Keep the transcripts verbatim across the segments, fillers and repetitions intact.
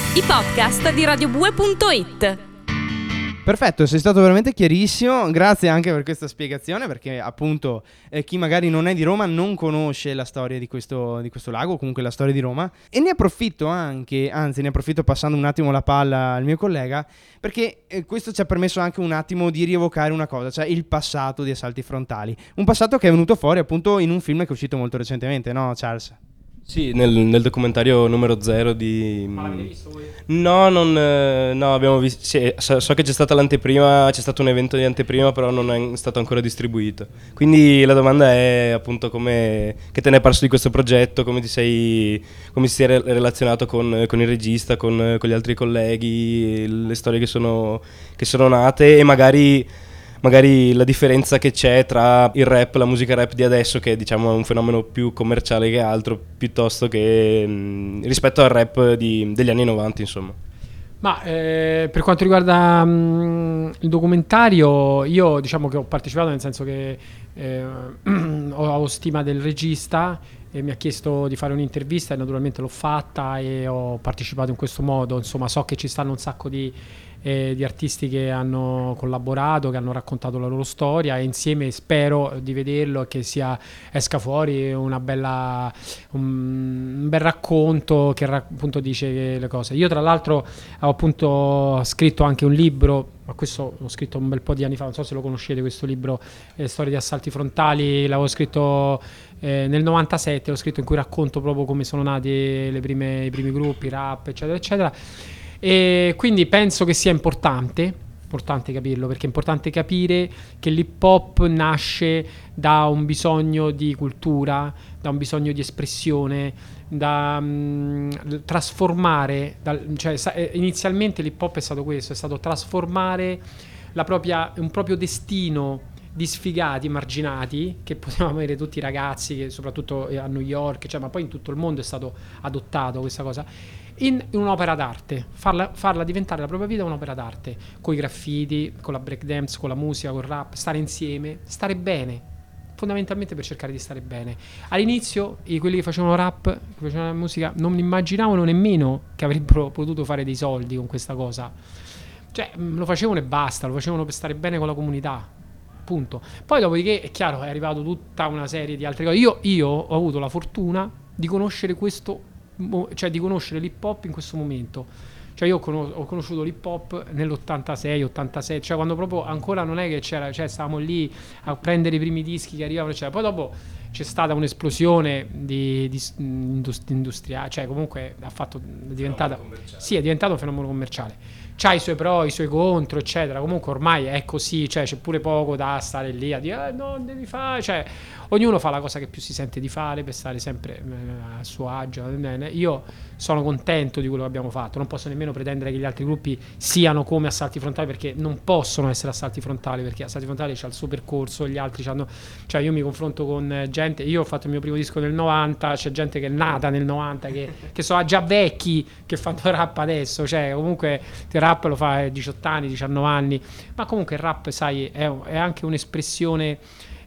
i podcast di radiobue punto it. Perfetto, sei stato veramente chiarissimo, grazie anche per questa spiegazione, perché appunto eh, chi magari non è di Roma non conosce la storia di questo, di questo lago, comunque la storia di Roma, e ne approfitto anche, anzi ne approfitto passando un attimo la palla al mio collega, perché eh, questo ci ha permesso anche un attimo di rievocare una cosa, cioè il passato di Assalti Frontali, un passato che è venuto fuori appunto in un film che è uscito molto recentemente, no Charles? Sì, nel, nel documentario numero zero di... Ma l'avete visto voi? No, non, eh, no, abbiamo visto... Sì, so, so che c'è stata l'anteprima, c'è stato un evento di anteprima, però non è stato ancora distribuito. Quindi la domanda è appunto come... che te ne è parso di questo progetto, come ti sei... come ti sei re- relazionato con, con il regista, con, con gli altri colleghi, le storie che sono, che sono nate e magari... magari la differenza che c'è tra il rap, la musica rap di adesso, che diciamo è un fenomeno più commerciale che altro, piuttosto che mh, rispetto al rap di, degli anni novanta, insomma. Ma eh, per quanto riguarda mh, il documentario, io diciamo che ho partecipato, nel senso che eh, ho, ho stima del regista e mi ha chiesto di fare un'intervista e naturalmente l'ho fatta e ho partecipato in questo modo. Insomma, so che ci stanno un sacco di Eh, di artisti che hanno collaborato, che hanno raccontato la loro storia, e insieme spero di vederlo e che sia, esca fuori una bella, un, un bel racconto che ra- appunto dice le cose. Io tra l'altro ho appunto scritto anche un libro, ma questo l'ho scritto un bel po' di anni fa, non so se lo conoscete questo libro, eh, Storie di Assalti Frontali, l'avevo scritto eh, nel novantasette, l'ho scritto in cui racconto proprio come sono nati le prime, i primi gruppi, rap eccetera eccetera. E quindi penso che sia importante, importante capirlo, perché è importante capire che l'hip hop nasce da un bisogno di cultura, da un bisogno di espressione, da mh, trasformare, dal, cioè sa, inizialmente l'hip hop è stato questo, è stato trasformare la propria, un proprio destino di sfigati, marginati, che potevamo avere tutti i ragazzi, che soprattutto a New York, cioè, ma poi in tutto il mondo è stato adottato questa cosa, in un'opera d'arte, farla, farla diventare la propria vita un'opera d'arte, con i graffiti, con la breakdance, con la musica, con il rap, stare insieme, stare bene, fondamentalmente per cercare di stare bene. All'inizio i, quelli che facevano rap, che facevano musica, non immaginavano nemmeno che avrebbero potuto fare dei soldi con questa cosa, cioè lo facevano e basta, lo facevano per stare bene con la comunità, punto. Poi dopodiché è chiaro, è arrivato tutta una serie di altre cose. Io, io ho avuto la fortuna di conoscere questo, cioè di conoscere l'hip hop in questo momento. Cioè io ho, conos- ho conosciuto l'hip hop nell'ottantasei ottantasette, cioè quando proprio ancora non è che c'era, cioè stavamo lì a prendere i primi dischi che arrivavano, eccetera. Poi dopo c'è stata un'esplosione di, di indust- industriale, cioè comunque ha fatto, è diventata, sì, è diventato un fenomeno commerciale. C'ha i suoi pro, i suoi contro, eccetera. Comunque ormai è così, cioè c'è pure poco da stare lì a dire eh, no, devi fare, cioè ognuno fa la cosa che più si sente di fare per stare sempre eh, a suo agio. Io sono contento di quello che abbiamo fatto, non posso nemmeno pretendere che gli altri gruppi siano come Assalti Frontali, perché non possono essere Assalti Frontali, perché Assalti Frontali c'ha il suo percorso, gli altri c'hanno, cioè io mi confronto con gente, io ho fatto il mio primo disco nel novanta, c'è gente che è nata nel novanta, che, che sono già vecchi, che fanno rap adesso, cioè comunque il rap lo fa a diciotto anni, diciannove anni, ma comunque il rap, sai, è, è anche un'espressione,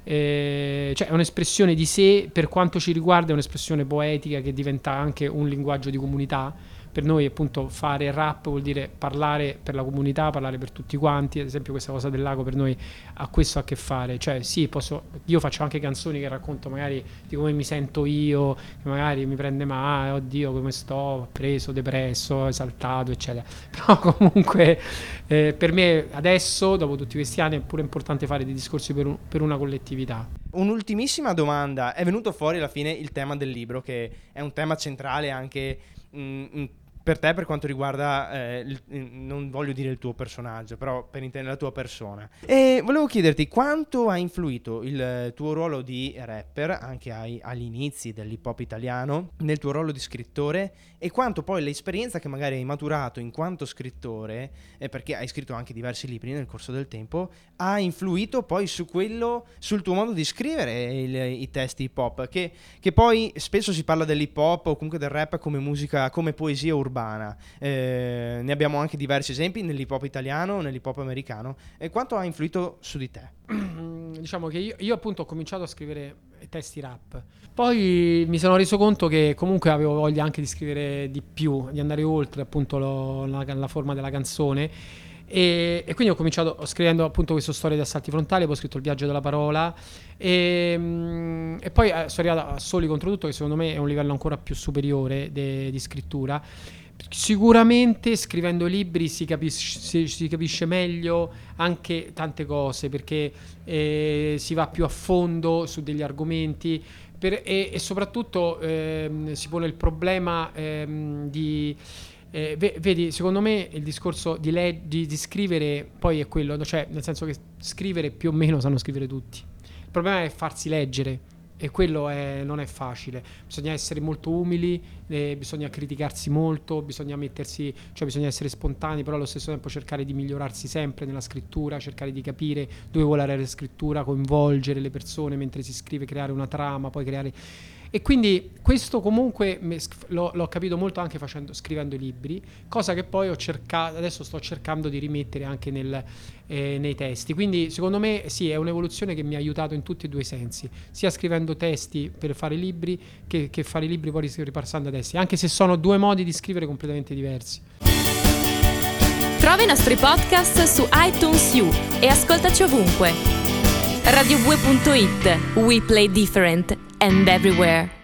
eh, cioè è un'espressione di sé, per quanto ci riguarda è un'espressione poetica che diventa anche un linguaggio di comunità. Per noi appunto fare rap vuol dire parlare per la comunità, parlare per tutti quanti. Ad esempio questa cosa del lago per noi ha questo a che fare, cioè sì, posso, io faccio anche canzoni che racconto magari di come mi sento io, che magari mi prende male, oddio come sto, preso, depresso, esaltato eccetera, però comunque eh, per me adesso dopo tutti questi anni è pure importante fare dei discorsi per, un, per una collettività. Un'ultimissima domanda, è venuto fuori alla fine il tema del libro, che è un tema centrale anche mh, per te, per quanto riguarda eh, il, non voglio dire il tuo personaggio, però per intendere la tua persona. E volevo chiederti quanto ha influito il tuo ruolo di rapper anche ai, agli inizi dell'hip hop italiano nel tuo ruolo di scrittore, e quanto poi l'esperienza che magari hai maturato in quanto scrittore, eh, perché hai scritto anche diversi libri nel corso del tempo, ha influito poi su quello, sul tuo modo di scrivere il, i testi hip hop, che, che poi spesso si parla dell'hip hop o comunque del rap come musica, come poesia urbana. Eh, ne abbiamo anche diversi esempi nell'hip hop italiano, nell'hip hop americano. E quanto ha influito su di te? diciamo che io, io appunto ho cominciato a scrivere testi rap. Poi mi sono reso conto che comunque avevo voglia anche di scrivere di più, di andare oltre appunto lo, la, la forma della canzone. E, e quindi ho cominciato scrivendo appunto questa storia di assalti frontali, poi ho scritto Il viaggio della parola e, mm, e poi eh, sono arrivato a Soli contro tutto, che secondo me è un livello ancora più superiore de, di scrittura. Sicuramente scrivendo libri si capisce, si, si capisce meglio anche tante cose, perché eh, si va più a fondo su degli argomenti per, e, e soprattutto ehm, si pone il problema ehm, di eh, vedi, secondo me il discorso di, le- di, di scrivere poi è quello, cioè nel senso che scrivere più o meno sanno scrivere tutti, il problema è farsi leggere. E quello è, non è facile, bisogna essere molto umili, eh, bisogna criticarsi molto, bisogna mettersi, cioè bisogna essere spontanei, però allo stesso tempo cercare di migliorarsi sempre nella scrittura, cercare di capire dove vuole andare la scrittura, coinvolgere le persone mentre si scrive, creare una trama, poi creare... E quindi questo comunque l'ho, l'ho capito molto anche facendo, scrivendo i libri, cosa che poi ho cercato, adesso sto cercando di rimettere anche nel, eh, nei testi. Quindi secondo me sì, è un'evoluzione che mi ha aiutato in tutti e due i sensi, sia scrivendo testi per fare libri che, che fare libri poi ripassando a testi, anche se sono due modi di scrivere completamente diversi. Trova i nostri podcast su iTunes U e ascoltaci ovunque. radio due punto it. We play different and everywhere.